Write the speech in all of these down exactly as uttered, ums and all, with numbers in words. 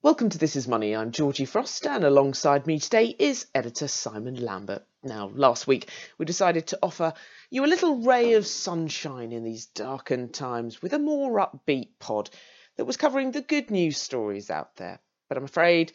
Welcome to This Is Money. I'm Georgie Frost, and alongside me today is editor Simon Lambert. Now, last week we decided to offer you a little ray of sunshine in these darkened times with a more upbeat pod that was covering the good news stories out there. But I'm afraid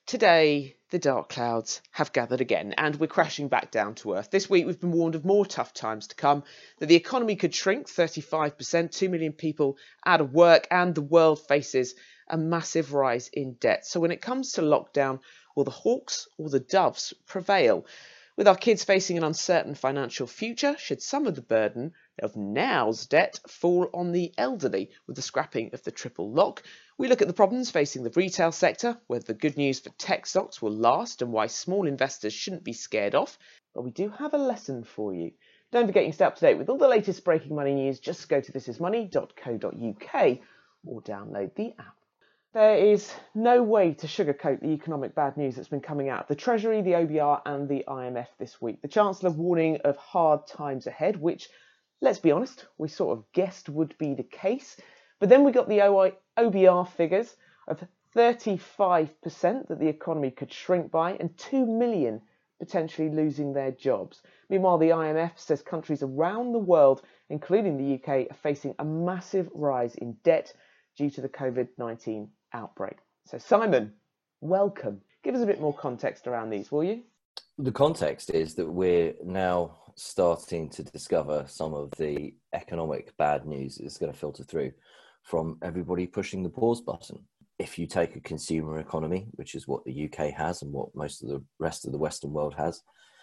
today the dark clouds have gathered again and we're crashing back down to earth. This week we've been warned of more tough times to come, that the economy could shrink thirty-five percent, two million people out of work, and the world faces a massive rise in debt. So when it comes to lockdown, will the hawks or the doves prevail? With our kids facing an uncertain financial future, should some of the burden of now's debt fall on the elderly with the scrapping of the triple lock? We look at the problems facing the retail sector, whether the good news for tech stocks will last and why small investors shouldn't be scared off. But we do have a lesson for you. Don't forget you can stay up to date with all the latest breaking money news. Just go to this is money dot co dot uk or download the app. There is no way to sugarcoat the economic bad news that's been coming out of the Treasury, the O B R and the I M F this week. The Chancellor warning of hard times ahead, which, let's be honest, we sort of guessed would be the case. But then we got the O B R figures of thirty-five percent that the economy could shrink by and two million potentially losing their jobs. Meanwhile, the I M F says countries around the world, including the U K, are facing a massive rise in debt due to the covid nineteen outbreak. So Simon, welcome. Give us a bit more context around these, will you? The context is that we're now starting to discover some of the economic bad news that's going to filter through from everybody pushing the pause button. If you take a consumer economy, which is what the U K has and what most of the rest of the Western world has,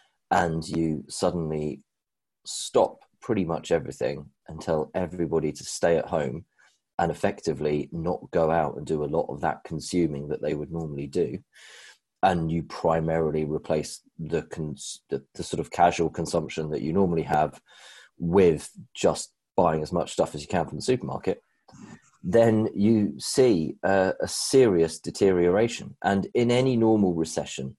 and you suddenly stop pretty much everything and tell everybody to stay at home and effectively not go out and do a lot of that consuming that they would normally do, and you primarily replace the, cons- the the sort of casual consumption that you normally have with just buying as much stuff as you can from the supermarket, then you see a, a serious deterioration. And in any normal recession,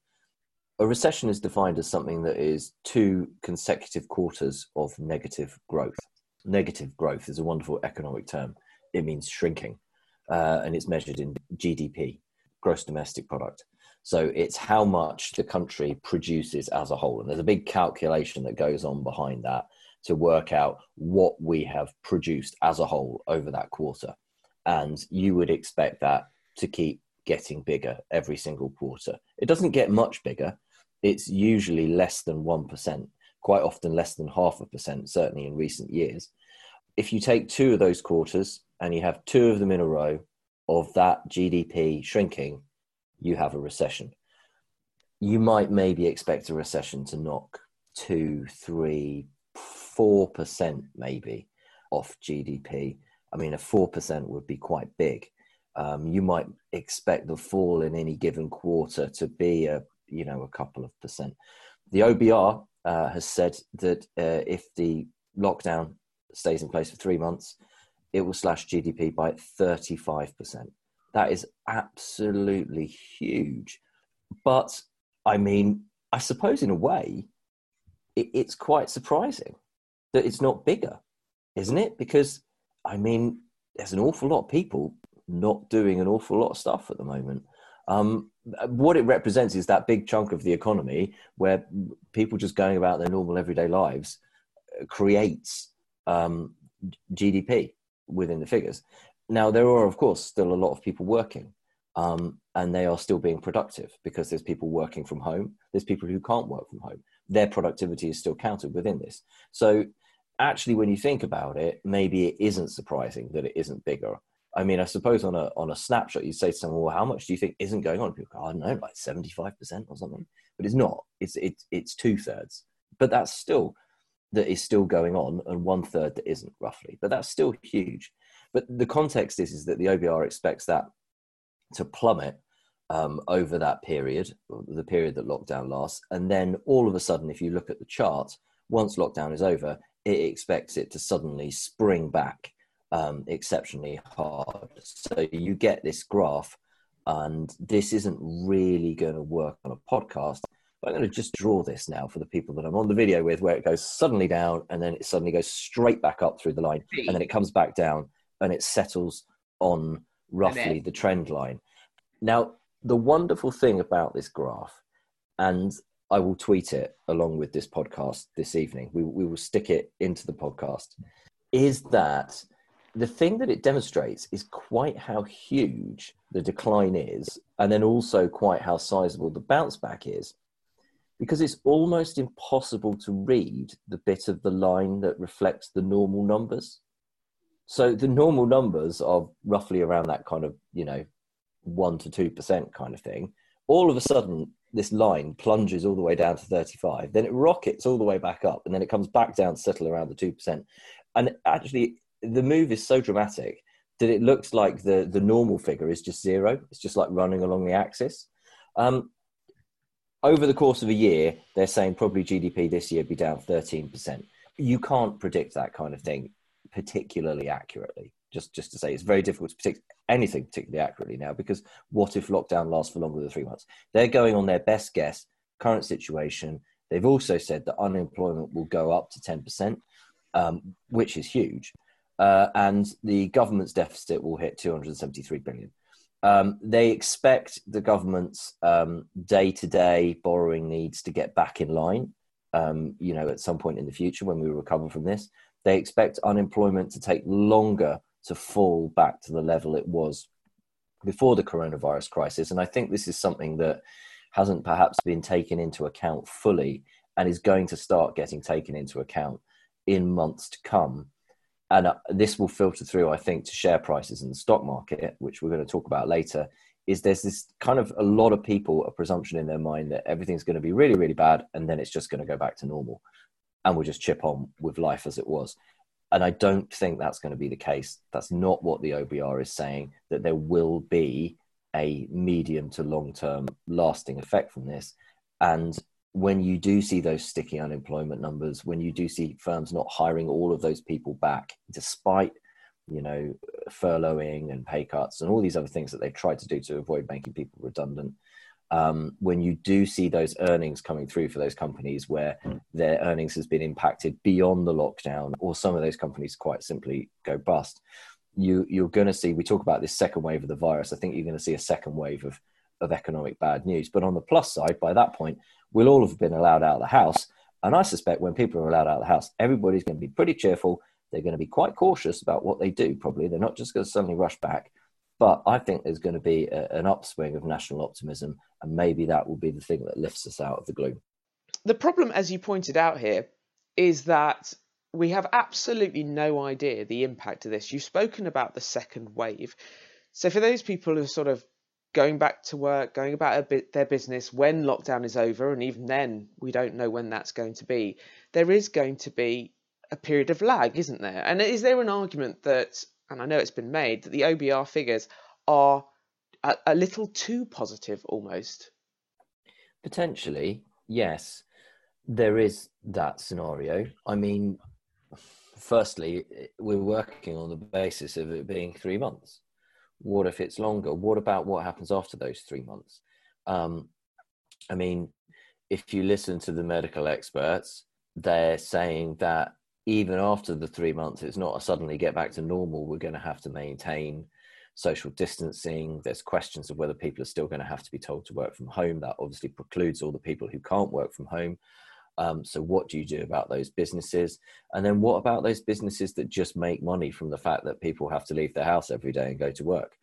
a recession is defined as something that is two consecutive quarters of negative growth. Negative growth is a wonderful economic term. It means shrinking, uh, and it's measured in G D P, gross domestic product. So it's how much the country produces as a whole. And there's a big calculation that goes on behind that to work out what we have produced as a whole over that quarter. And you would expect that to keep getting bigger every single quarter. It doesn't get much bigger. It's usually less than one percent, quite often less than half a percent, certainly in recent years. If you take two of those quarters and you have two of them in a row of that G D P shrinking, you have a recession. You might maybe expect a recession to knock two, three, four percent maybe off G D P. I mean, a four percent would be quite big. Um, you might expect the fall in any given quarter to be a, you know, a couple of percent. The O B R uh, has said that uh, if the lockdown stays in place for three months, it will slash G D P by thirty-five percent. That is absolutely huge. But I mean, I suppose in a way, it, it's quite surprising that it's not bigger, isn't it? Because I mean, there's an awful lot of people not doing an awful lot of stuff at the moment. Um, what it represents is that big chunk of the economy where people just going about their normal everyday lives creates um, G D P within the figures. Now, there are, of course, still a lot of people working, um, and they are still being productive because there's people working from home. There's people who can't work from home. Their productivity is still counted within this. So actually, when you think about it, maybe it isn't surprising that it isn't bigger. I mean, I suppose on a on a snapshot, you say to someone, well, how much do you think isn't going on? People go, I don't know, like seventy-five percent or something. But it's not. It's it's it's two thirds. But that's still, that is still going on, and one third that isn't, roughly. But that's still huge. But the context is, is that the O B R expects that to plummet um, over that period, the period that lockdown lasts. And then all of a sudden, if you look at the chart, once lockdown is over, it expects it to suddenly spring back um, exceptionally hard. So you get this graph, and this isn't really going to work on a podcast. But I'm going to just draw this now for the people that I'm on the video with, where it goes suddenly down and then it suddenly goes straight back up through the line, and then it comes back down and it settles on roughly the trend line. Now, the wonderful thing about this graph, and I will tweet it along with this podcast this evening, we, we will stick it into the podcast, is that the thing that it demonstrates is quite how huge the decline is, and then also quite how sizable the bounce back is, because it's almost impossible to read the bit of the line that reflects the normal numbers. So the normal numbers are roughly around that kind of, you know, one to two percent kind of thing. All of a sudden, this line plunges all the way down to thirty-five, then it rockets all the way back up, and then it comes back down to settle around the two percent. And actually, the move is so dramatic that it looks like the, the normal figure is just zero. It's just like running along the axis. Um, over the course of a year, they're saying probably G D P this year be down thirteen percent. You can't predict that kind of thing particularly accurately. Just, just to say, it's very difficult to predict anything particularly accurately now, because what if lockdown lasts for longer than three months? They're going on their best guess, current situation. They've also said that unemployment will go up to ten percent, um, which is huge. Uh, and the government's deficit will hit two hundred seventy-three billion. Um, they expect the government's um, day-to-day borrowing needs to get back in line, um, you know, at some point in the future when we recover from this. They expect unemployment to take longer to fall back to the level it was before the coronavirus crisis. And I think this is something that hasn't perhaps been taken into account fully, and is going to start getting taken into account in months to come. And uh, this will filter through, I think, to share prices in the stock market, which we're going to talk about later. Is there's this kind of a lot of people, a presumption in their mind that everything's going to be really, really bad, and then it's just going to go back to normal, and we'll just chip on with life as it was. And I don't think that's going to be the case. That's not what the O B R is saying, that there will be a medium to long-term lasting effect from this. And when you do see those sticky unemployment numbers, when you do see firms not hiring all of those people back, despite, you know, furloughing and pay cuts and all these other things that they've tried to do to avoid making people redundant, um, when you do see those earnings coming through for those companies where their earnings has been impacted beyond the lockdown, or some of those companies quite simply go bust, you, you're going to see, we talk about this second wave of the virus, I think you're going to see a second wave of, of economic bad news. But on the plus side, by that point, we'll all have been allowed out of the house. And I suspect when people are allowed out of the house, everybody's going to be pretty cheerful. They're going to be quite cautious about what they do, probably. They're not just going to suddenly rush back. But I think there's going to be a, an upswing of national optimism, and maybe that will be the thing that lifts us out of the gloom. The problem, as you pointed out here, is that we have absolutely no idea the impact of this. You've spoken about the second wave. So for those people who are sort of going back to work, going about a bit their business when lockdown is over, and even then we don't know when that's going to be, there is going to be a period of lag, isn't there? And is there an argument that, and I know it's been made, that the O B R figures are a, a little too positive almost? Potentially, yes. There is that scenario. I mean, firstly, we're working on the basis of it being three months. What if it's longer? What about what happens after those three months? Um, I mean, if you listen to the medical experts, they're saying that even after the three months, it's not a suddenly get back to normal. We're going to have to maintain social distancing. There's questions of whether people are still going to have to be told to work from home. That obviously precludes all the people who can't work from home. Um, so what do you do about those businesses? And then what about those businesses that just make money from the fact that people have to leave their house every day and go to work?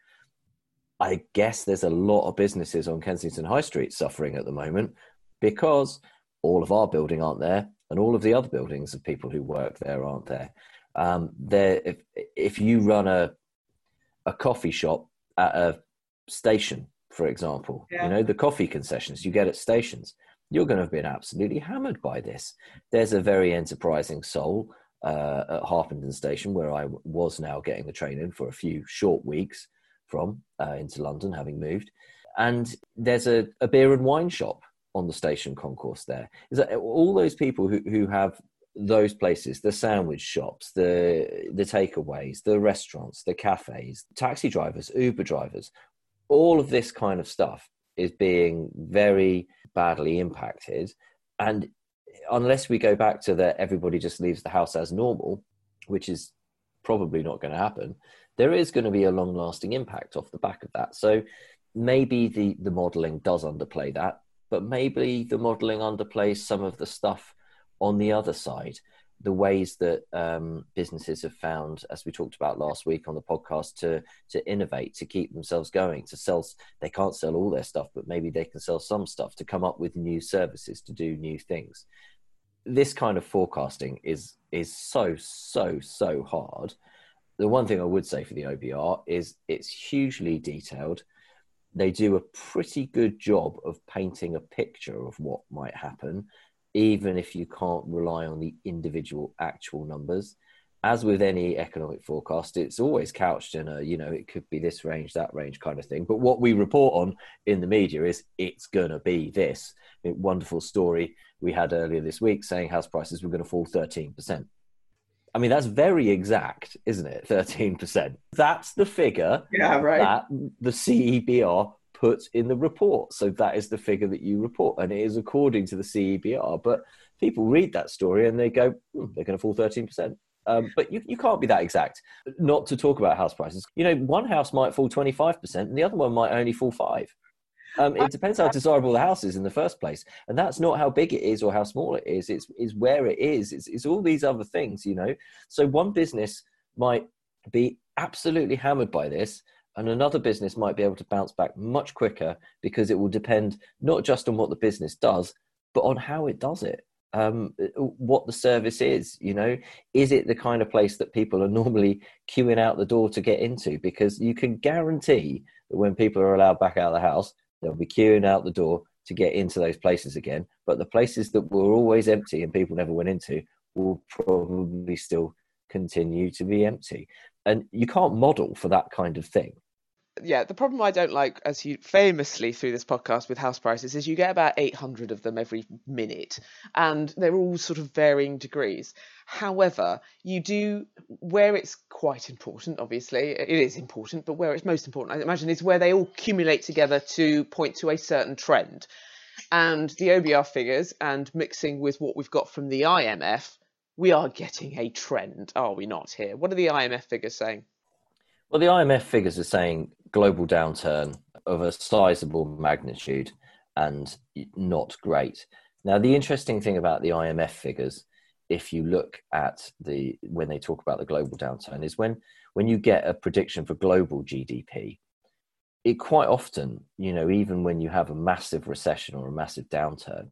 I guess there's a lot of businesses on Kensington High Street suffering at the moment because all of our building aren't there, and all of the other buildings of people who work there aren't there. Um, there, if if you run a a coffee shop at a station, for example, yeah. you know, the coffee concessions you get at stations, you're going to have been absolutely hammered by this. There's a very enterprising soul uh, at Harpenden Station, where I was now getting the train in for a few short weeks from uh, into London, having moved. And there's a, a beer and wine shop on the station concourse there. Is that all those people who, who have those places, the sandwich shops, the the takeaways, the restaurants, the cafes, taxi drivers, Uber drivers, all of this kind of stuff is being very badly impacted. And unless we go back to that everybody just leaves the house as normal, which is probably not going to happen, there is going to be a long-lasting impact off the back of that. So maybe the, the modelling does underplay that, but maybe the modelling underplays some of the stuff on the other side. The ways that um, businesses have found, as we talked about last week on the podcast, to to innovate, to keep themselves going, to sell. They can't sell all their stuff, but maybe they can sell some stuff, to come up with new services, to do new things. This kind of forecasting is is so so so hard. The one thing I would say for the O B R is it's hugely detailed. They do a pretty good job of painting a picture of what might happen, even if you can't rely on the individual actual numbers. As with any economic forecast, it's always couched in a, you know, it could be this range, that range kind of thing. But what we report on in the media is it's going to be this. A wonderful story we had earlier this week saying house prices were going to fall thirteen percent. I mean, that's very exact, isn't it? thirteen percent. That's the figure yeah, right. that the C E B R put in the report. So that is the figure that you report, and it is according to the C E B R. But people read that story and they go, hmm, they're going to fall thirteen percent. Um, but you, you can't be that exact. Not to talk about house prices. You know, one house might fall twenty-five percent and the other one might only fall five. Um, it depends how desirable the house is in the first place. And that's not how big it is or how small it is. It's, it's where it is. It's, it's all these other things, you know. So one business might be absolutely hammered by this, and another business might be able to bounce back much quicker, because it will depend not just on what the business does, but on how it does it. Um, what the service is, you know, is it the kind of place that people are normally queuing out the door to get into? Because you can guarantee that when people are allowed back out of the house, they'll be queuing out the door to get into those places again. But the places that were always empty and people never went into will probably still continue to be empty. And you can't model for that kind of thing. Yeah, the problem I don't like, as you famously through this podcast with house prices, is you get about eight hundred of them every minute, and they're all sort of varying degrees. However, you do, where it's quite important, obviously, it is important, but where it's most important, I imagine, is where they all accumulate together to point to a certain trend. And the O B R figures, and mixing with what we've got from the I M F, we are getting a trend, are we not here? What are the I M F figures saying? Well, the I M F figures are saying global downturn of a sizable magnitude and not great. Now, the interesting thing about the I M F figures, if you look at the, when they talk about the global downturn, is when, when you get a prediction for global G D P, it quite often, you know, even when you have a massive recession or a massive downturn,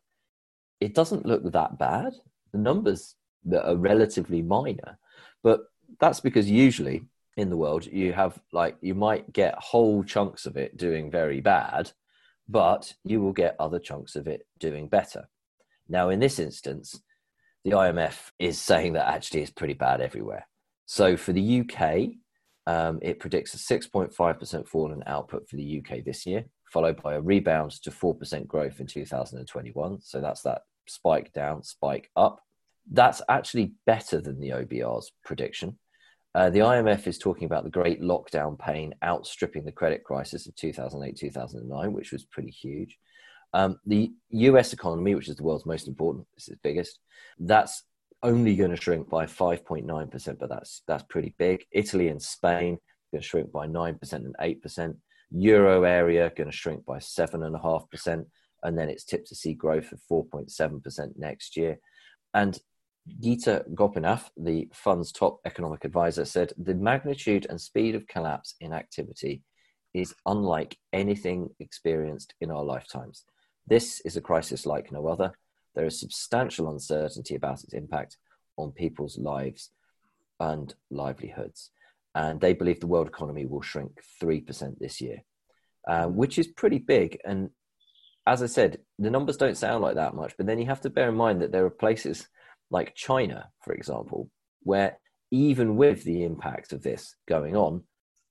it doesn't look that bad. The numbers that are relatively minor, but that's because usually in the world, you have like, you might get whole chunks of it doing very bad, but you will get other chunks of it doing better. Now, in this instance, the I M F is saying that actually it's pretty bad everywhere. So for the U K, um, it predicts a six point five percent fall in output for the U K this year, followed by a rebound to four percent growth in two thousand twenty-one. So that's that spike down, spike up. That's actually better than the O B R's prediction. Uh, the I M F is talking about the great lockdown pain outstripping the credit crisis of two thousand eight, two thousand nine, which was pretty huge. Um, the U S economy, which is the world's most important, this is biggest, that's only going to shrink by five point nine percent, but that's that's pretty big. Italy and Spain are going to shrink by nine percent and eight percent. Euro area going to shrink by seven point five percent, and then it's tipped to see growth of four point seven percent next year. And Geeta Gopinath, the fund's top economic advisor, said the magnitude and speed of collapse in activity is unlike anything experienced in our lifetimes. This is a crisis like no other. There is substantial uncertainty about its impact on people's lives and livelihoods. And they believe the world economy will shrink three percent this year, uh, which is pretty big. And as I said, the numbers don't sound like that much, but then you have to bear in mind that there are places like China, for example, where even with the impact of this going on,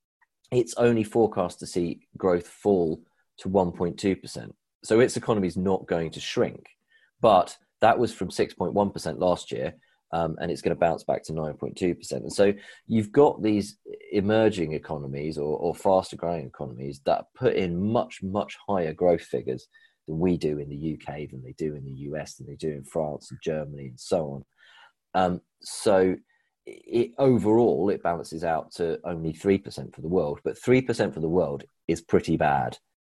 it's only forecast to see growth fall to one point two percent. So its economy is not going to shrink, but that was from six point one percent last year, um, and it's going to bounce back to nine point two percent. And so you've got these emerging economies or, or faster growing economies that put in much, much higher growth figures than we do in the U K, than they do in the U S, than they do in France and Germany and so on. Um, so it, overall, it balances out to only three percent for the world, but three percent for the world is pretty bad.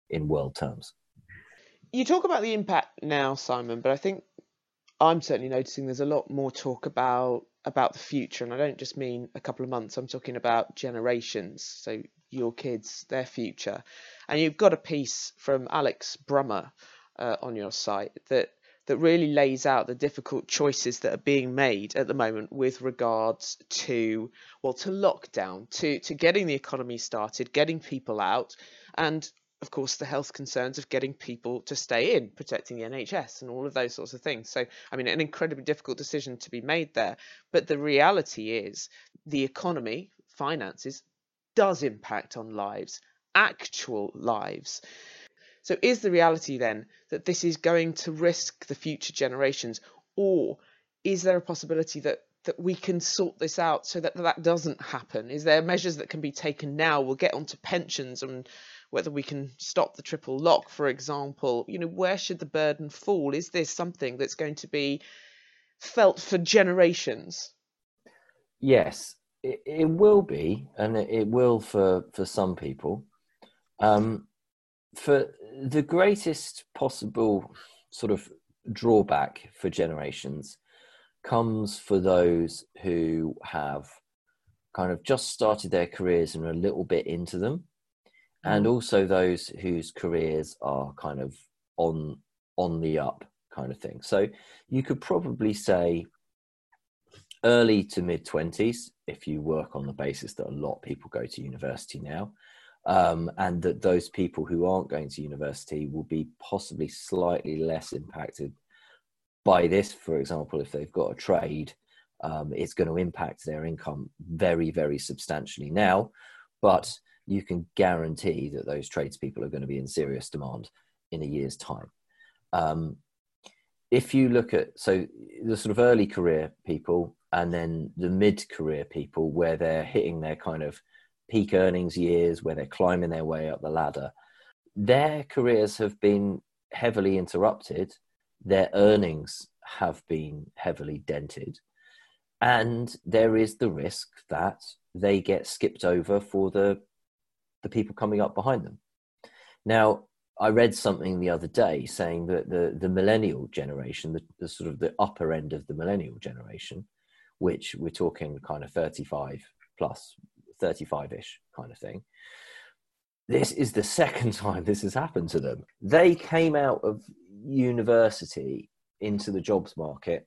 in world terms. You talk about the impact now, Simon, but I think I'm certainly noticing there's a lot more talk about about the future, and I don't just mean a couple of months. I'm talking about generations. So your kids, their future, and you've got a piece from Alex Brummer uh, on your site that that really lays out the difficult choices that are being made at the moment with regards to well to lockdown, to to getting the economy started, getting people out, and of course, the health concerns of getting people to stay in, protecting the N H S and all of those sorts of things. So, I mean, an incredibly difficult decision to be made there. But the reality is the economy, finances, does impact on lives, actual lives. So is the reality then that this is going to risk the future generations, or is there a possibility that that we can sort this out so that that doesn't happen? Is there measures that can be taken now? We'll get onto pensions and whether we can stop the triple lock, for example. You know, where should the burden fall? Is this something that's going to be felt for generations? Yes, it, it will be, and it will for, for some people. Um, for the greatest possible sort of drawback for generations comes for those who have kind of just started their careers and are a little bit into them, and Mm. also those whose careers are kind of on on the up kind of thing. So you could probably say early to mid twenties if you work on the basis that a lot of people go to university now, um, and that those people who aren't going to university will be possibly slightly less impacted by this. For example, if they've got a trade, um, it's going to impact their income very, very substantially now, but you can guarantee that those tradespeople are going to be in serious demand in a year's time. Um, if you look at, so the sort of early career people and then the mid-career people where they're hitting their kind of peak earnings years, where they're climbing their way up the ladder, their careers have been heavily interrupted. Their earnings have been heavily dented, and there is the risk that they get skipped over for the the people coming up behind them. Now, I read something the other day saying that the, the millennial generation, the, the sort of the upper end of the millennial generation, which we're talking kind of thirty-five plus, thirty-five-ish kind of thing, this is the second time this has happened to them. They came out of university into the jobs market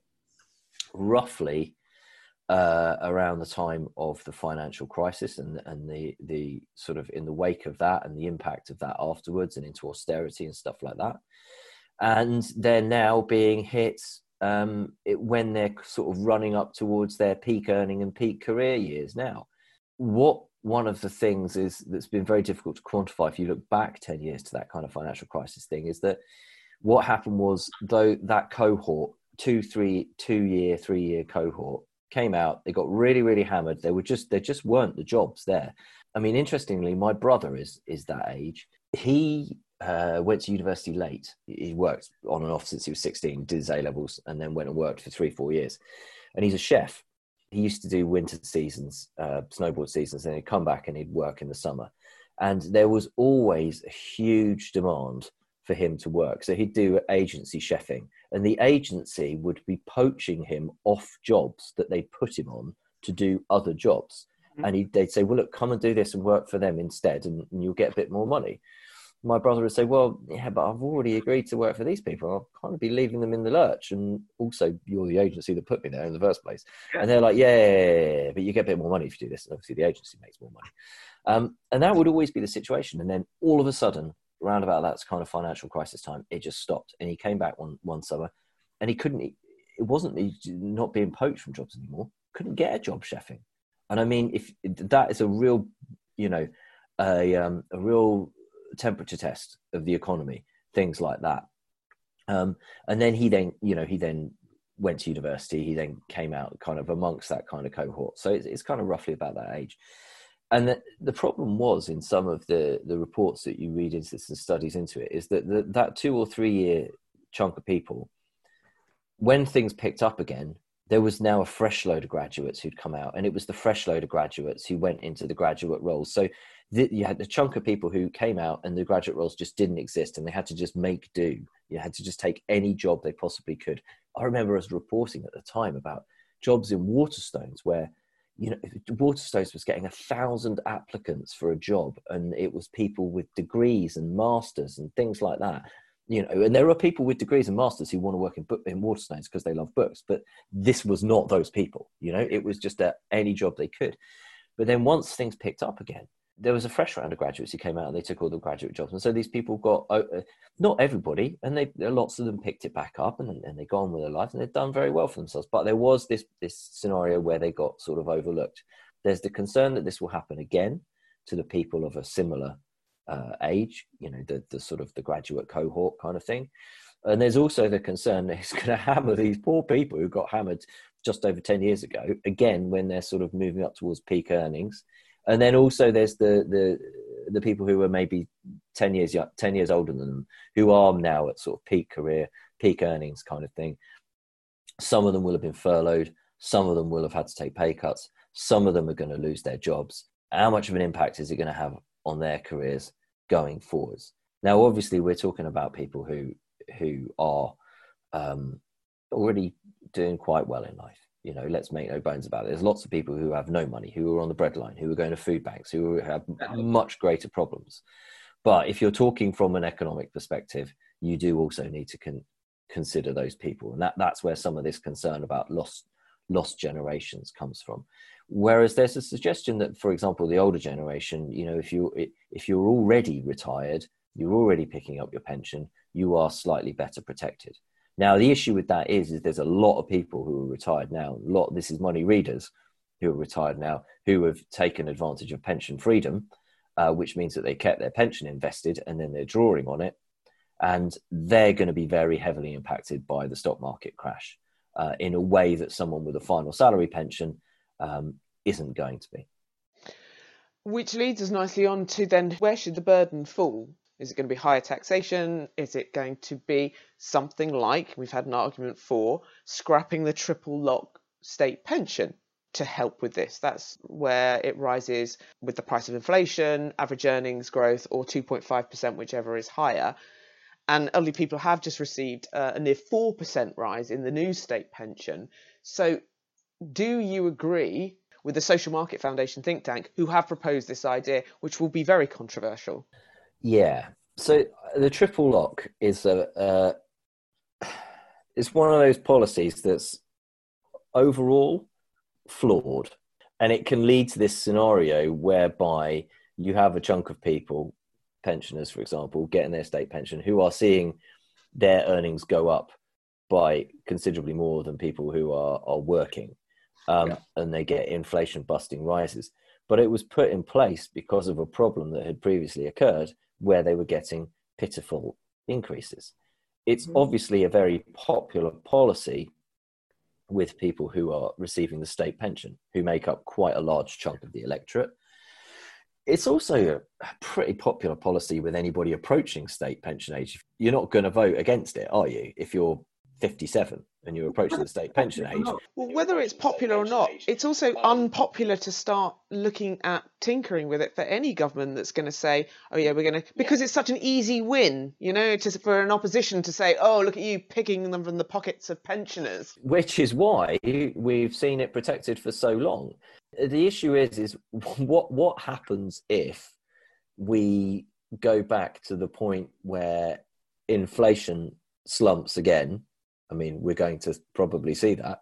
roughly uh, around the time of the financial crisis and, and the, the sort of in the wake of that and the impact of that afterwards and into austerity and stuff like that. And they're now being hit um, it, when they're sort of running up towards their peak earning and peak career years now. What one of the things is that's been very difficult to quantify if you look back ten years to that kind of financial crisis thing is that what happened was, though, that cohort, two, three, two year, three year cohort came out, they got really, really hammered. They were just, there just weren't the jobs there. I mean, interestingly, my brother is, is that age. He uh, went to university late. He worked on and off since he was sixteen, did his A levels, and then went and worked for three, four years. And he's a chef. He used to do winter seasons, uh, snowboard seasons, and he'd come back and he'd work in the summer. And there was always a huge demand for him to work. So he'd do agency chefing, and the agency would be poaching him off jobs that they put him on to do other jobs. Mm-hmm. And he'd, they'd say, well, look, come and do this and work for them instead, and, and you'll get a bit more money. My brother would say, well, yeah, but I've already agreed to work for these people. I'll kind of be leaving them in the lurch. And also, you're the agency that put me there in the first place. Yeah. And they're like, yeah, but you get a bit more money if you do this. And obviously, the agency makes more money. Um, and that would always be the situation. And then all of a sudden, around about that kind of financial crisis time, it just stopped. And he came back one, one summer and he couldn't, it wasn't he not being poached from jobs anymore. Couldn't get a job chefing. And I mean, if that is a real, you know, a, um, a real temperature test of the economy, things like that. Um, and then he then, you know, he then went to university. He then came out kind of amongst that kind of cohort. So it's, it's kind of roughly about that age. And the, the problem was in some of the, the reports that you read into this and studies into it is that the, that two or three year chunk of people, when things picked up again, there was now a fresh load of graduates who'd come out, and it was the fresh load of graduates who went into the graduate roles. So the, you had a chunk of people who came out and the graduate roles just didn't exist and they had to just make do. You had to just take any job they possibly could. I remember us reporting at the time about jobs in Waterstones where, you know, Waterstones was getting a thousand applicants for a job, and it was people with degrees and masters and things like that. You know, and there are people with degrees and masters who want to work in book, in Waterstones because they love books, but this was not those people. You know, it was just a, any job they could. But then once things picked up again, there was a fresh round of graduates who came out and they took all the graduate jobs. And so these people got, uh, not everybody, and they lots of them picked it back up and, and they got on with their life and they've done very well for themselves. But there was this, this scenario where they got sort of overlooked. There's the concern that this will happen again to the people of a similar uh, age, you know, the, the sort of the graduate cohort kind of thing. And there's also the concern that it's going to hammer these poor people who got hammered just over ten years ago, again, when they're sort of moving up towards peak earnings. And then also there's the the the people who are maybe ten years ten years older than them, who are now at sort of peak career, peak earnings kind of thing. Some of them will have been furloughed. Some of them will have had to take pay cuts. Some of them are going to lose their jobs. How much of an impact is it going to have on their careers going forwards? Now, obviously, we're talking about people who who are um, already doing quite well in life. You know, let's make no bones about it. There's lots of people who have no money, who are on the breadline, who are going to food banks, who have much greater problems. But if you're talking from an economic perspective, you do also need to con- consider those people. And that, that's where some of this concern about lost, lost generations comes from. Whereas there's a suggestion that, for example, the older generation, you know, if, you, if you're already retired, you're already picking up your pension, you are slightly better protected. Now, the issue with that is, is there's a lot of people who are retired now. A lot, this is money readers who are retired now, who have taken advantage of pension freedom, uh, which means that they kept their pension invested and then they're drawing on it. And they're going to be very heavily impacted by the stock market crash uh, in a way that someone with a final salary pension um, isn't going to be. Which leads us nicely on to then, where should the burden fall? Is it going to be higher taxation? Is it going to be something like, we've had an argument for, scrapping the triple lock state pension to help with this? That's where it rises with the price of inflation, average earnings growth, or two point five percent, whichever is higher. And elderly people have just received uh, a near four percent rise in the new state pension. So do you agree with the Social Market Foundation think tank, who have proposed this idea, which will be very controversial? Yeah. So the triple lock is a uh, it's one of those policies that's overall flawed, and it can lead to this scenario whereby you have a chunk of people, pensioners, for example, getting their state pension, who are seeing their earnings go up by considerably more than people who are are working, um, yeah. and they get inflation busting rises. But it was put in place because of a problem that had previously occurred, where they were getting pitiful increases. It's mm-hmm. obviously a very popular policy with people who are receiving the state pension, who make up quite a large chunk of the electorate. It's also a pretty popular policy with anybody approaching state pension age. You're not going to vote against it, are you, if you're fifty-seven and you're approaching the state pension age? Well, whether it's popular or not, it's also unpopular to start looking at tinkering with it for any government that's going to say, oh yeah, we're going to, because it's such an easy win, you know, to, for an opposition to say, oh, look at you picking them from the pockets of pensioners. Which is why we've seen it protected for so long. The issue is, is what what happens if we go back to the point where inflation slumps again? I mean, we're going to probably see that.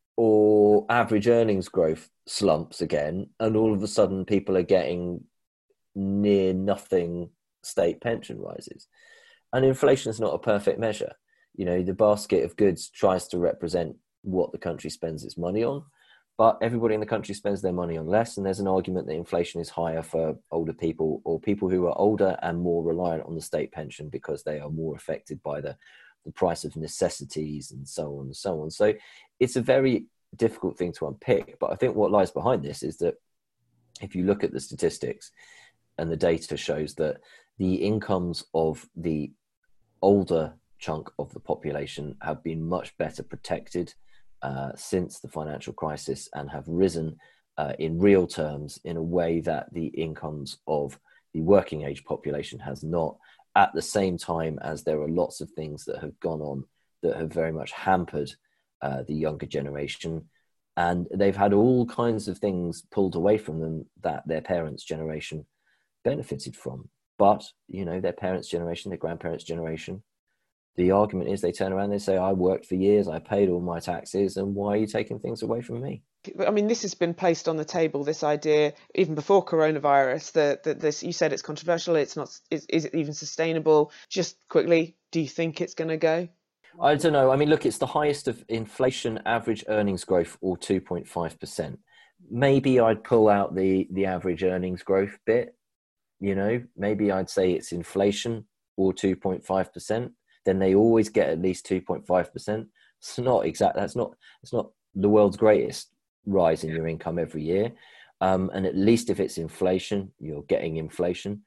Or average earnings growth slumps again, and all of a sudden people are getting near nothing state pension rises. And inflation is not a perfect measure. You know, the basket of goods tries to represent what the country spends its money on, but everybody in the country spends their money on less. And there's an argument that inflation is higher for older people, or people who are older and more reliant on the state pension because they are more affected by the the price of necessities and so on and so on. So it's a very difficult thing to unpick. But I think what lies behind this is that if you look at the statistics, and the data shows that the incomes of the older chunk of the population have been much better protected uh, since the financial crisis, and have risen uh, in real terms in a way that the incomes of the working age population has not, at the same time as there are lots of things that have gone on that have very much hampered uh, the younger generation. And they've had all kinds of things pulled away from them that their parents' generation benefited from. But, you know, their parents' generation, their grandparents' generation, the argument is they turn around and they say, I worked for years, I paid all my taxes, and why are you taking things away from me? I mean, this has been placed on the table, this idea, even before coronavirus, that, that this, you said it's controversial, it's not, is, is it even sustainable? Just quickly, do you think it's going to go? I don't know. I mean, look, it's the highest of inflation average earnings growth, or two point five percent. Maybe I'd pull out the, the average earnings growth bit, you know, maybe I'd say it's inflation or two point five percent. Then they always get at least two point five percent. It's not exact. That's not, it's not the world's greatest rise in your income every year. Um, and at least if it's inflation, you're getting inflation.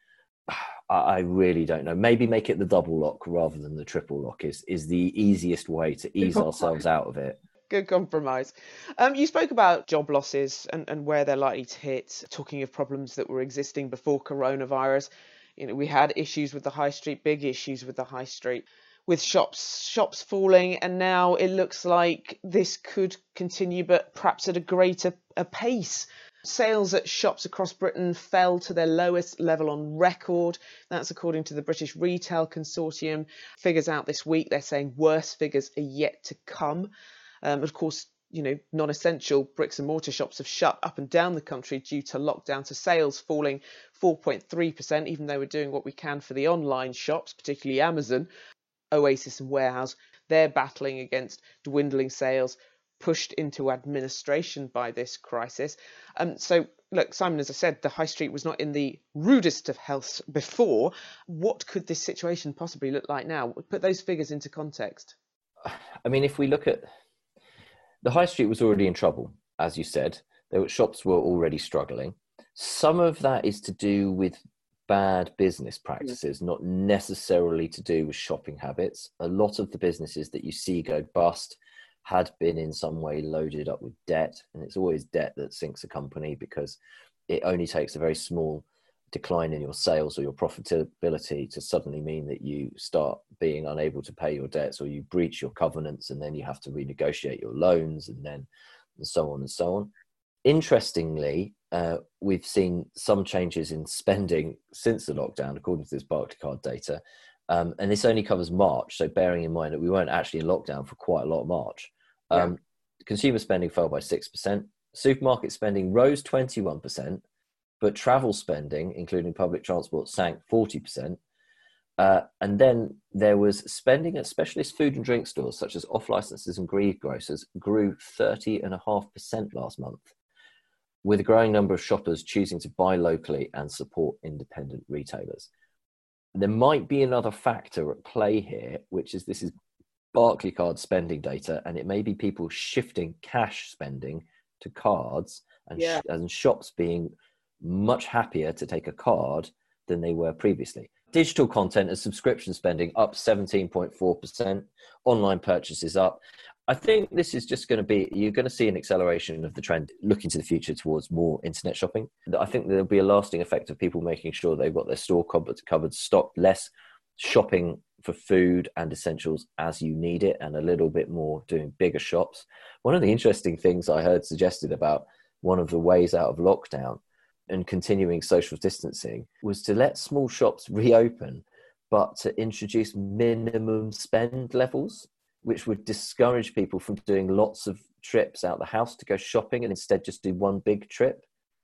I really don't know. Maybe make it the double lock rather than the triple lock is, is the easiest way to ease ourselves out of it. Good compromise. Um, you spoke about job losses and, and where they're likely to hit, talking of problems that were existing before coronavirus. You know, we had issues with the high street, big issues with the high street, with shops shops falling, and now it looks like this could continue, but perhaps at a greater a pace. Sales at shops across Britain fell to their lowest level on record. That's according to the British Retail Consortium. Figures out this week, they're saying worse figures are yet to come. Um, of course, you know, non-essential bricks and mortar shops have shut up and down the country due to lockdown, to sales falling four point three percent, even though we're doing what we can for the online shops, particularly Amazon. Oasis and Warehouse, they're battling against dwindling sales, pushed into administration by this crisis. Um, so, look, Simon, as I said, the high street was not in the rudest of health before. What could this situation possibly look like now? Put those figures into context. I mean, if we look at the high street was already in trouble, as you said. There were, shops were already struggling. Some of that is to do with bad business practices, not necessarily to do with shopping habits. A lot of the businesses that you see go bust had been in some way loaded up with debt, and it's always debt that sinks a company, because it only takes a very small decline in your sales or your profitability to suddenly mean that you start being unable to pay your debts, or you breach your covenants, and then you have to renegotiate your loans, and then and so on and so on. Interestingly, uh, we've seen some changes in spending since the lockdown, according to this Barclaycard data, um, and this only covers March, so bearing in mind that we weren't actually in lockdown for quite a lot of March. Um, yeah. Consumer spending fell by six percent, supermarket spending rose twenty-one percent, but travel spending, including public transport, sank forty percent. Uh, and then there was spending at specialist food and drink stores, such as off-licenses and greengrocers, grew thirty point five percent last month, with a growing number of shoppers choosing to buy locally and support independent retailers. There might be another factor at play here, which is this is Barclaycard spending data, and it may be people shifting cash spending to cards, and, yeah. sh- and shops being much happier to take a card than they were previously. Digital content and subscription spending up seventeen point four percent, online purchases up. I think this is just going to be, you're going to see an acceleration of the trend looking to the future towards more internet shopping. I think there'll be a lasting effect of people making sure they've got their store cupboards covered, stocked, less shopping for food and essentials as you need it, and a little bit more doing bigger shops. One of the interesting things I heard suggested about one of the ways out of lockdown and continuing social distancing was to let small shops reopen, but to introduce minimum spend levels, which would discourage people from doing lots of trips out the house to go shopping and instead just do one big trip.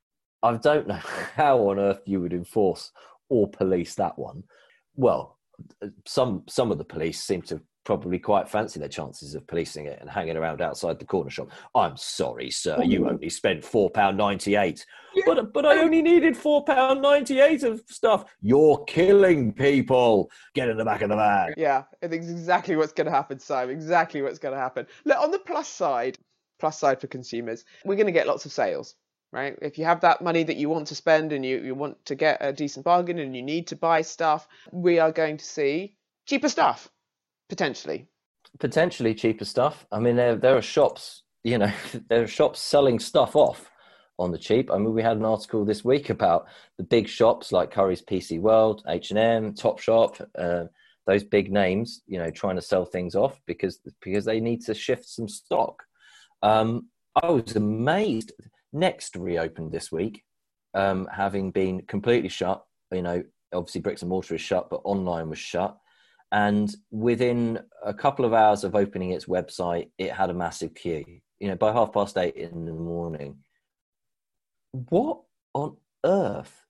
I don't know how on earth you would enforce or police that one. Well, some some of the police seem to probably quite fancy their chances of policing it and hanging around outside the corner shop. I'm sorry, sir, you only spent four pounds ninety-eight. Yeah. But but I only needed four pounds ninety-eight of stuff. You're killing people. Get in the back of the van. Yeah, I think it's exactly what's going to happen, Simon. Exactly what's going to happen. Look, on the plus side, plus side for consumers, we're going to get lots of sales, right? If you have that money that you want to spend and you, you want to get a decent bargain and you need to buy stuff, we are going to see cheaper stuff. Potentially. Potentially cheaper stuff. I mean, there there are shops, you know, there are shops selling stuff off on the cheap. I mean, we had an article this week about the big shops like Curry's P C World, H and M, Topshop, uh, those big names, you know, trying to sell things off because because they need to shift some stock. Um, I was amazed. Next reopened this week, um, having been completely shut. You know, obviously bricks and mortar is shut, but online was shut. And within a couple of hours of opening its website, it had a massive queue. You know, by half past eight in the morning. What on earth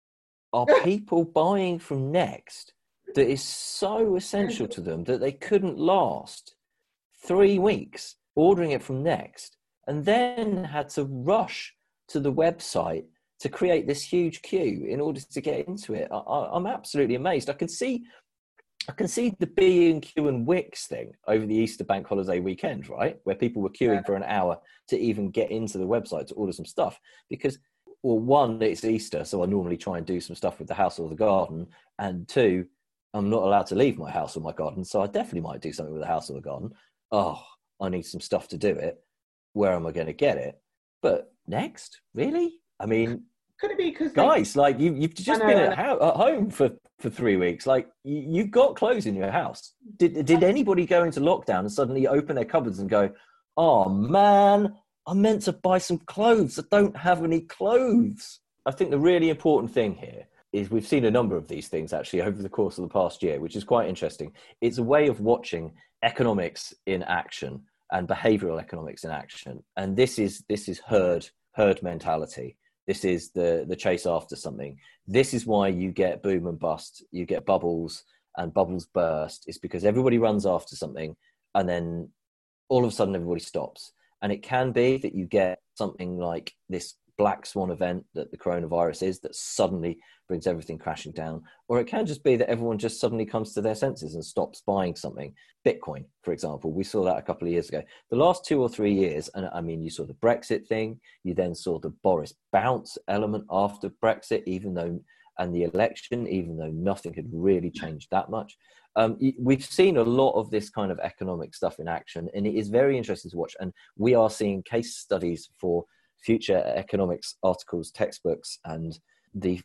are people buying from Next that is so essential to them that they couldn't last three weeks ordering it from Next and then had to rush to the website to create this huge queue in order to get into it? I, I'm absolutely amazed. I can see I can see the B and Q and Wix thing over the Easter bank holiday weekend, right? Where people were queuing yeah. for an hour to even get into the website to order some stuff. Because, well, one, it's Easter, so I normally try and do some stuff with the house or the garden. And two, I'm not allowed to leave my house or my garden, so I definitely might do something with the house or the garden. Oh, I need some stuff to do it. Where am I going to get it? But Next? Really? I mean... Could it be because guys, they... like you, you've just know, been at, ho- at home for, for three weeks. Like you, you've got clothes in your house. Did did anybody go into lockdown and suddenly open their cupboards and go, "Oh man, I meant to buy some clothes. I don't have any clothes." I think the really important thing here is we've seen a number of these things actually over the course of the past year, which is quite interesting. It's a way of watching economics in action and behavioural economics in action, and this is this is herd herd mentality. This is the, the chase after something. This is why you get boom and bust. You get bubbles and bubbles burst. It's because everybody runs after something and then all of a sudden everybody stops. And it can be that you get something like this black swan event that the coronavirus is that suddenly brings everything crashing down. Or it can just be that everyone just suddenly comes to their senses and stops buying something. Bitcoin, for example, we saw that a couple of years ago. The last two or three years, and I mean, you saw the Brexit thing, you then saw the Boris bounce element after Brexit, even though, and the election, even though nothing had really changed that much. Um, we've seen a lot of this kind of economic stuff in action, and it is very interesting to watch. And we are seeing case studies for future economics articles, textbooks, and the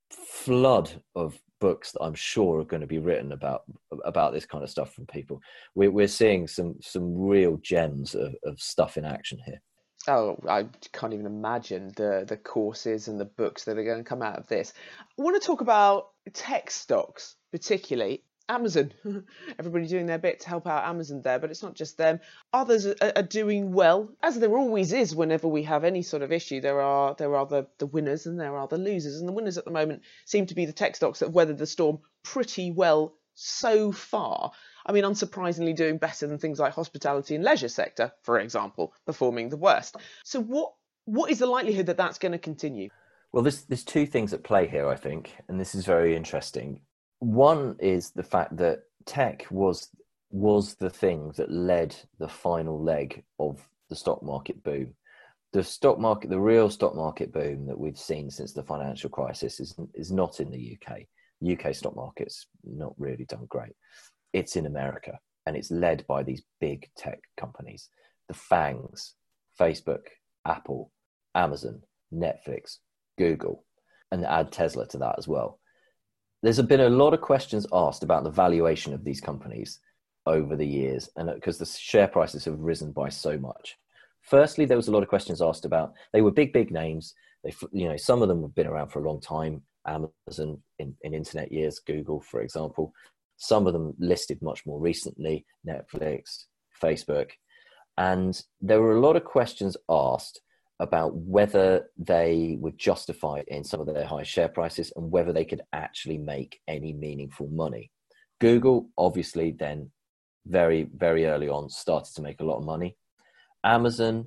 flood of books that I'm sure are going to be written about about this kind of stuff from people. We're, we're seeing some some real gems of, of stuff in action here. Oh, I can't even imagine the the courses and the books that are going to come out of this. I want to talk about tech stocks, particularly Amazon. Everybody doing their bit to help out Amazon there, but it's not just them. Others are, are doing well, as there always is whenever we have any sort of issue. There are there are the, the winners and there are the losers, and the winners at the moment seem to be the tech stocks that have weathered the storm pretty well so far. I mean, unsurprisingly doing better than things like hospitality and leisure sector, for example, performing the worst. So what what is the likelihood that that's going to continue? Well, there's, there's two things at play here, I think, and this is very interesting. One is the fact that tech was was the thing that led the final leg of the stock market boom. The stock market, the real stock market boom that we've seen since the financial crisis is is not in the U K. U K stock market's not really done great. It's in America, and it's led by these big tech companies. The FANGs, Facebook, Apple, Amazon, Netflix, Google, and add Tesla to that as well. There's been a lot of questions asked about the valuation of these companies over the years, and because the share prices have risen by so much. Firstly, there was a lot of questions asked about, they were big, big names. They, you know, some of them have been around for a long time. Amazon in, in internet years, Google, for example. Some of them listed much more recently, Netflix, Facebook. And there were a lot of questions asked about whether they were justified in some of their high share prices and whether they could actually make any meaningful money. Google, obviously, then very, very early on started to make a lot of money. Amazon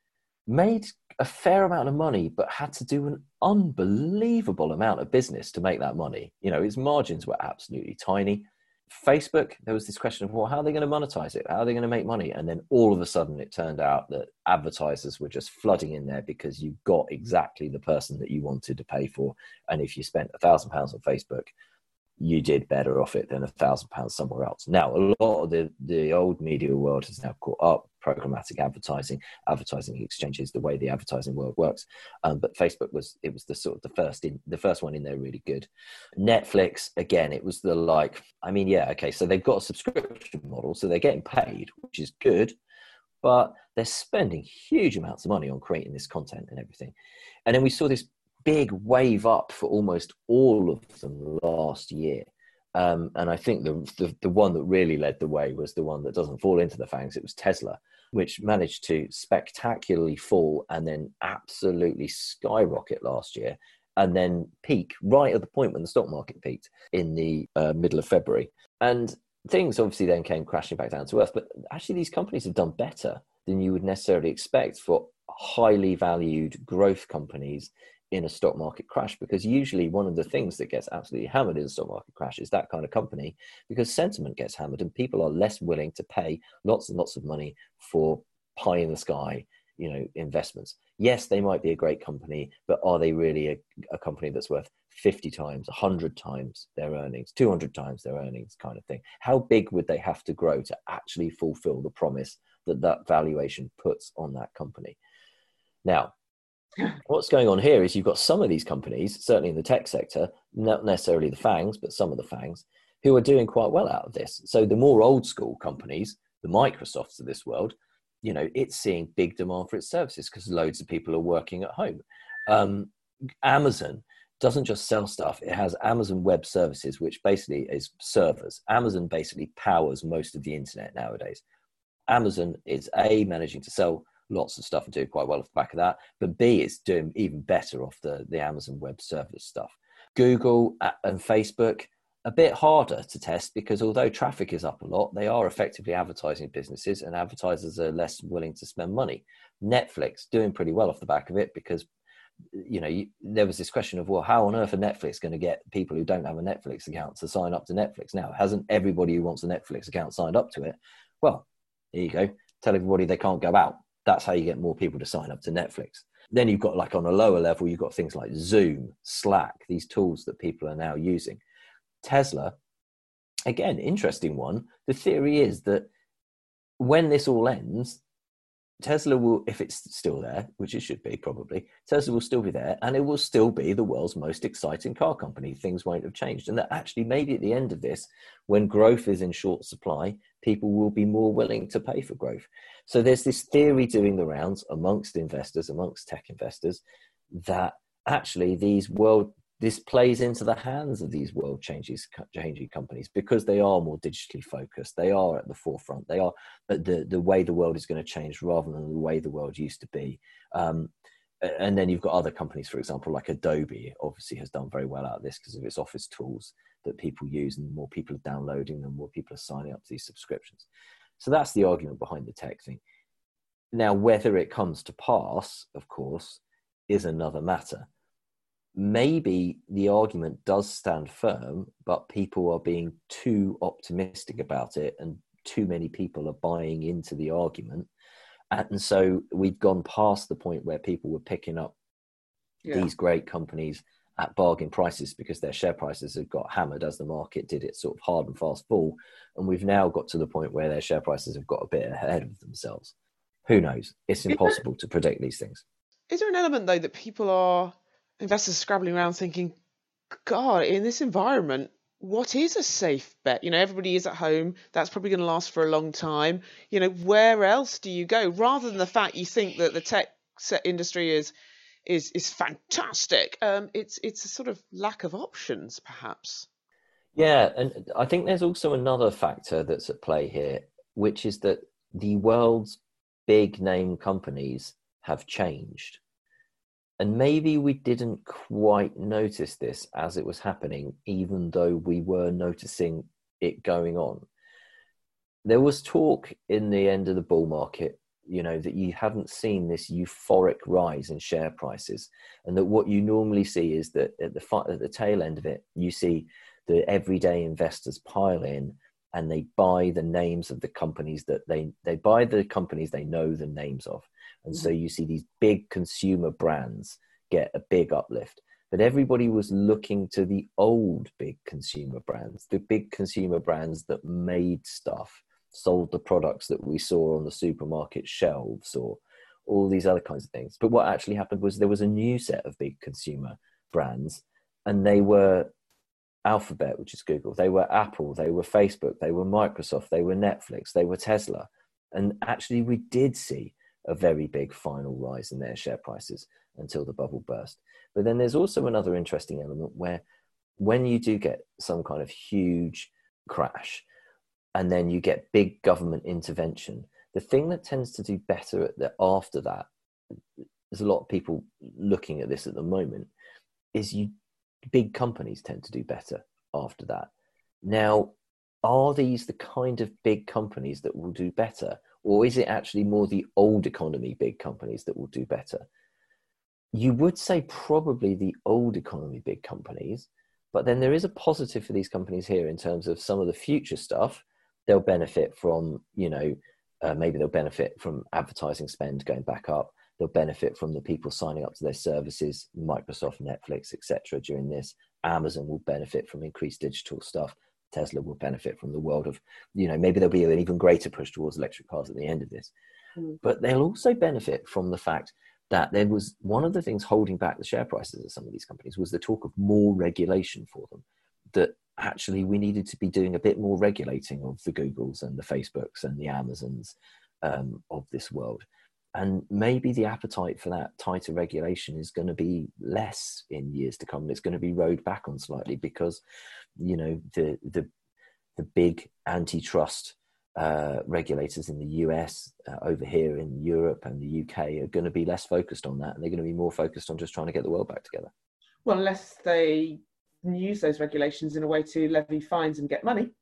made a fair amount of money, but had to do an unbelievable amount of business to make that money. You know, its margins were absolutely tiny. Facebook, there was this question of, well, how are they going to monetize it? How are they going to make money? And then all of a sudden it turned out that advertisers were just flooding in there because you got exactly the person that you wanted to pay for. And if you spent a thousand pounds on Facebook, you did better off it than a thousand pounds somewhere else. Now, a lot of the, the old media world has now caught up. Programmatic advertising, advertising exchanges, the way the advertising world works. Um, but Facebook was, it was the sort of the first in, the first one in there really good. Netflix, again, it was the like, I mean, yeah, okay, so they've got a subscription model, so they're getting paid, which is good, but they're spending huge amounts of money on creating this content and everything. And then we saw this big wave up for almost all of them last year. Um, and I think the, the the one that really led the way was the one that doesn't fall into the fangs. It was Tesla, which managed to spectacularly fall and then absolutely skyrocket last year, and then peak right at the point when the stock market peaked in the uh, middle of February. And things obviously then came crashing back down to earth. But actually, these companies have done better than you would necessarily expect for highly valued growth companies in a stock market crash, because usually one of the things that gets absolutely hammered in a stock market crash is that kind of company, because sentiment gets hammered and people are less willing to pay lots and lots of money for pie in the sky, you know, investments. Yes, they might be a great company, but are they really a, a company that's worth fifty times, one hundred times their earnings, two hundred times their earnings kind of thing? How big would they have to grow to actually fulfill the promise that that valuation puts on that company? Now, what's going on here is you've got some of these companies, certainly in the tech sector, not necessarily the FANGs, but some of the FANGs, who are doing quite well out of this. So the more old school companies, the Microsofts of this world, you know, it's seeing big demand for its services because loads of people are working at home. Um, Amazon doesn't just sell stuff. It has Amazon Web Services, which basically is servers. Amazon basically powers most of the internet nowadays. Amazon is A, managing to sell lots of stuff and doing quite well off the back of that, but B, it's doing even better off the, the Amazon Web Service stuff. Google and Facebook, a bit harder to test because although traffic is up a lot, they are effectively advertising businesses and advertisers are less willing to spend money. Netflix doing pretty well off the back of it because, you know, you, there was this question of, well, how on earth are Netflix going to get people who don't have a Netflix account to sign up to Netflix? Now, hasn't everybody who wants a Netflix account signed up to it? Well, there you go. Tell everybody they can't go out. That's how you get more people to sign up to Netflix. Then you've got, like, on a lower level, you've got things like Zoom, Slack, these tools that people are now using. Tesla, again, interesting one. The theory is that when this all ends, Tesla will, if it's still there, which it should be probably, Tesla will still be there and it will still be the world's most exciting car company. Things won't have changed. And that actually maybe at the end of this, when growth is in short supply, people will be more willing to pay for growth. So there's this theory doing the rounds amongst investors, amongst tech investors, that actually these world, this plays into the hands of these world changes, changing companies because they are more digitally focused. They are at the forefront. They are the, the way the world is going to change rather than the way the world used to be. Um, and then you've got other companies, for example, like Adobe, obviously has done very well out of this because of its office tools that people use, and more people are downloading them, more people are signing up to these subscriptions. So that's the argument behind the tech thing. Now, whether it comes to pass, of course, is another matter. Maybe the argument does stand firm, but people are being too optimistic about it and too many people are buying into the argument. And so we've gone past the point where people were picking up yeah. these great companies at bargain prices because their share prices have got hammered as the market did its sort of hard and fast fall. And we've now got to the point where their share prices have got a bit ahead of themselves. Who knows? It's impossible to predict these things. Is there an element, though, that people are, investors scrabbling around thinking, God, in this environment, what is a safe bet? You know, everybody is at home. That's probably going to last for a long time. You know, where else do you go? Rather than the fact you think that the tech industry is is is fantastic, um, it's it's a sort of lack of options, perhaps. Yeah, and I think there's also another factor that's at play here, which is that the world's big name companies have changed. And maybe we didn't quite notice this as it was happening, even though we were noticing it going on. There was talk in the end of the bull market, you know, that you hadn't seen this euphoric rise in share prices. And that what you normally see is that at the, at the tail end of it, you see the everyday investors pile in and they buy the names of the companies that they, they buy the companies they know the names of. And so you see these big consumer brands get a big uplift. But everybody was looking to the old big consumer brands, the big consumer brands that made stuff, sold the products that we saw on the supermarket shelves, or all these other kinds of things. But what actually happened was there was a new set of big consumer brands, and they were Alphabet, which is Google, they were Apple, they were Facebook, they were Microsoft, they were Netflix, they were Tesla. And actually we did see a very big final rise in their share prices until the bubble burst. But then there's also another interesting element where when you do get some kind of huge crash and then you get big government intervention, the thing that tends to do better at the, after that, there's a lot of people looking at this at the moment, is you big companies tend to do better after that. Now, are these the kind of big companies that will do better? Or is it actually more the old economy big companies that will do better? You would say probably the old economy big companies, but then there is a positive for these companies here in terms of some of the future stuff. They'll benefit from, you know, uh, maybe they'll benefit from advertising spend going back up. They'll benefit from the people signing up to their services, Microsoft, Netflix, et cetera during this. Amazon will benefit from increased digital stuff. Tesla will benefit from the world of, you know, maybe there'll be an even greater push towards electric cars at the end of this. Mm. But they'll also benefit from the fact that there was one of the things holding back the share prices of some of these companies was the talk of more regulation for them, that actually we needed to be doing a bit more regulating of the Googles and the Facebooks and the Amazons um, of this world. And maybe the appetite for that tighter regulation is going to be less in years to come. It's going to be rowed back on slightly because, you know, the the the big antitrust uh, regulators in the U S, uh, over here in Europe and the U K are going to be less focused on that, and they're going to be more focused on just trying to get the world back together. Well, unless they use those regulations in a way to levy fines and get money.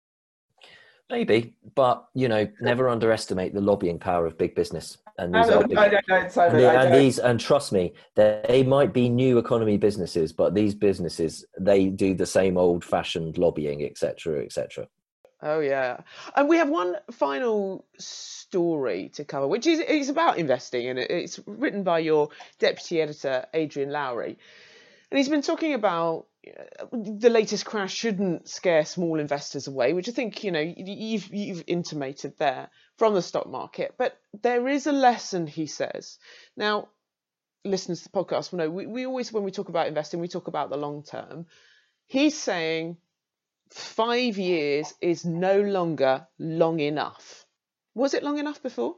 Maybe, but, you know, never underestimate the lobbying power of big business. And these, are big, I don't know, Simon, and, the, I and don't. these, and trust me, they might be new economy businesses, but these businesses, they do the same old-fashioned lobbying, et cetera, et cetera. Oh yeah, and we have one final story to cover, which is is about investing, and it's written by your deputy editor Adrian Lowry, and he's been talking about the latest crash shouldn't scare small investors away, which I think, you know, you've you've intimated there from the stock market. But there is a lesson, he says. Now, listeners to the podcast will know we, we always, when we talk about investing, we talk about the long term. He's saying five years is no longer long enough. Was it long enough before?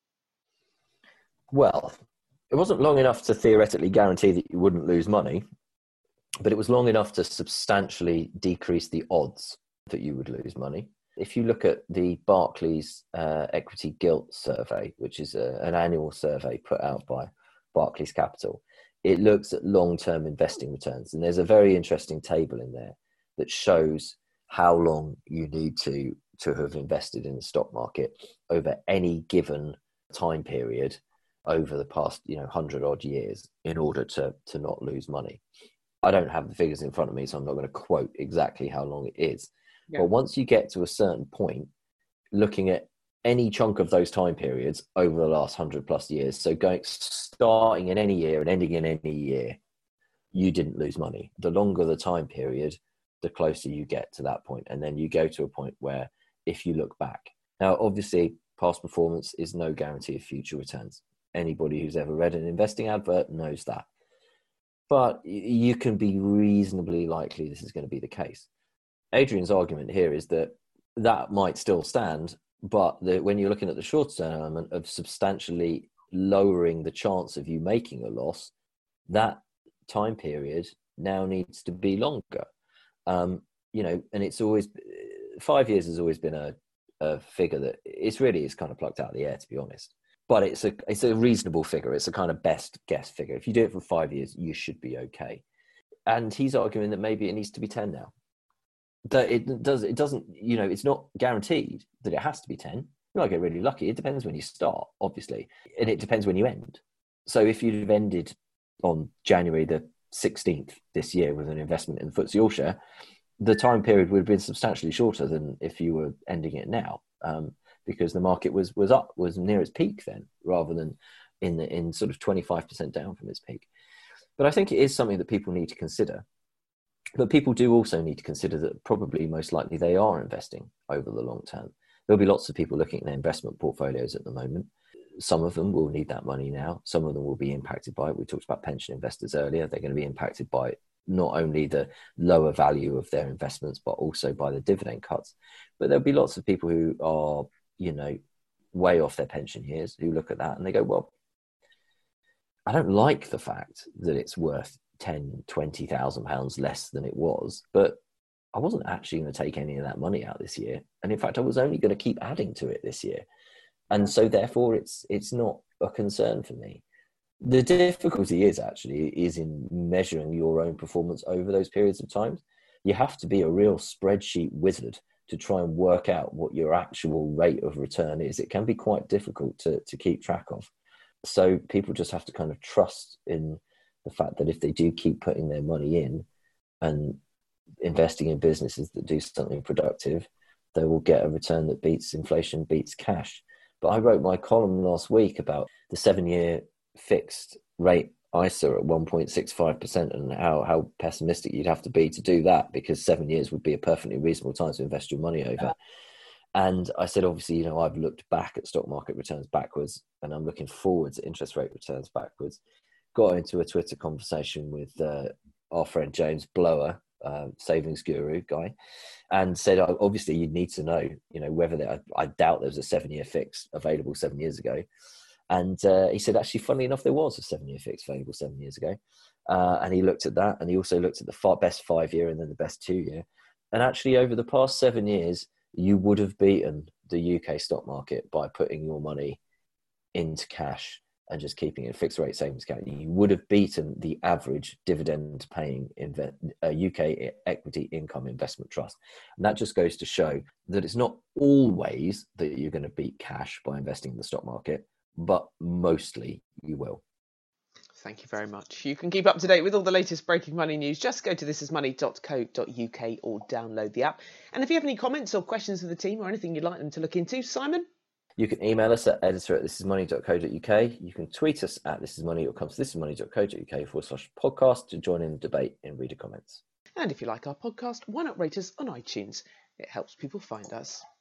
Well, it wasn't long enough to theoretically guarantee that you wouldn't lose money, but it was long enough to substantially decrease the odds that you would lose money. If you look at the Barclays uh, Equity Gilt Survey, which is a, an annual survey put out by Barclays Capital, it looks at long-term investing returns. And there's a very interesting table in there that shows how long you need to, to have invested in the stock market over any given time period over the past, you know, hundred odd years in order to, to not lose money. I don't have the figures in front of me, so I'm not going to quote exactly how long it is. Yeah. But once you get to a certain point, looking at any chunk of those time periods over the last hundred plus years, so going starting in any year and ending in any year, you didn't lose money. The longer the time period, the closer you get to that point. And then you go to a point where if you look back. Now, obviously, past performance is no guarantee of future returns. Anybody who's ever read an investing advert knows that. But you can be reasonably likely this is going to be the case. Adrian's argument here is that that might still stand, but the, when you're looking at the short-term element of substantially lowering the chance of you making a loss, that time period now needs to be longer. Um, you know, and it's always, five years has always been a, a figure that it's really is kind of plucked out of the air, to be honest. But it's a it's a reasonable figure. It's a kind of best guess figure. If you do it for five years, you should be okay. And he's arguing that maybe it needs to be ten now. That it does it doesn't, you know, it's not guaranteed that it has to be ten. You might get really lucky. It depends when you start, obviously, and it depends when you end. So if you'd have ended on January the sixteenth this year with an investment in the F T S E All-Share, the time period would have been substantially shorter than if you were ending it now. Um, because the market was was up, was near its peak then, rather than in the, in sort of twenty-five percent down from its peak. But I think it is something that people need to consider. But people do also need to consider that probably most likely they are investing over the long term. There'll be lots of people looking at their investment portfolios at the moment. Some of them will need that money now. Some of them will be impacted by it. We talked about pension investors earlier. They're going to be impacted by not only the lower value of their investments, but also by the dividend cuts. But there'll be lots of people who are, you know, way off their pension years, who look at that and they go, well, I don't like the fact that it's worth ten, twenty thousand pounds less than it was, but I wasn't actually going to take any of that money out this year. And in fact, I was only going to keep adding to it this year. And so therefore it's, it's not a concern for me. The difficulty is actually is in measuring your own performance over those periods of time. You have to be a real spreadsheet wizard to try and work out what your actual rate of return is. It can be quite difficult to, to keep track of. So people just have to kind of trust in the fact that if they do keep putting their money in and investing in businesses that do something productive, they will get a return that beats inflation, beats cash. But I wrote my column last week about the seven-year fixed rate I S A at one point six five percent and how, how pessimistic you'd have to be to do that, because seven years would be a perfectly reasonable time to invest your money over. And I said, obviously, you know, I've looked back at stock market returns backwards and I'm looking forwards at interest rate returns backwards. Got into a Twitter conversation with uh, our friend James Blower, uh, savings guru guy, and said, obviously, you need to know, you know, whether there, I, I doubt there was a seven-year fix available seven years ago. And uh, he said, actually, funnily enough, there was a seven-year fix available seven years ago. Uh, and he looked at that, and he also looked at the far best five-year and then the best two-year. And actually, over the past seven years, you would have beaten the U K stock market by putting your money into cash and just keeping it a fixed rate savings account. You would have beaten the average dividend paying inve- uh, U K equity income investment trust. And that just goes to show that it's not always that you're going to beat cash by investing in the stock market, but mostly you will. Thank you very much. You can keep up to date with all the latest breaking money news. Just go to this is money dot co dot uk or download the app. And if you have any comments or questions of the team or anything you'd like them to look into, Simon? You can email us at editor at this is money dot co dot uk. You can tweet us at thisismoney or come to this is money dot co dot uk forward slash podcast to join in the debate in reader comments. And if you like our podcast, why not rate us on iTunes? It helps people find us.